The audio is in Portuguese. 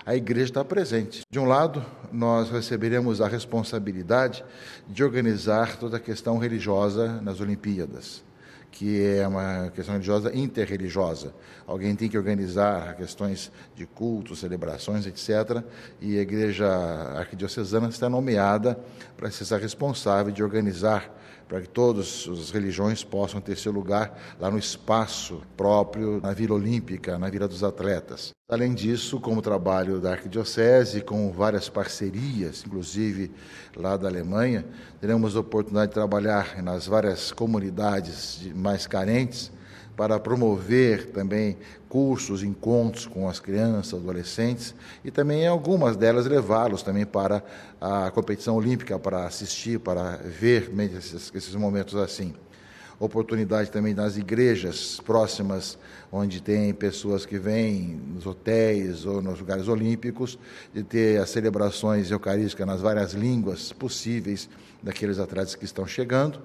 a igreja está presente. De um lado, nós receberemos a responsabilidade de organizar toda a questão religiosa nas Olimpíadas, que é uma questão religiosa interreligiosa. Alguém tem que organizar questões de cultos, celebrações, etc. E a Igreja Arquidiocesana está nomeada para ser essa responsável de organizar, para que todas as religiões possam ter seu lugar lá no espaço próprio, na Vila Olímpica, na Vila dos Atletas. Além disso, como trabalho da Arquidiocese, com várias parcerias, inclusive lá da Alemanha, teremos a oportunidade de trabalhar nas várias comunidades mais carentes para promover também cursos, encontros com as crianças, adolescentes e também algumas delas levá-los também para a competição olímpica, para assistir, para ver esses momentos assim. Oportunidade também nas igrejas próximas, onde tem pessoas que vêm nos hotéis ou nos lugares olímpicos, de ter as celebrações eucarísticas nas várias línguas possíveis daqueles atletas que estão chegando.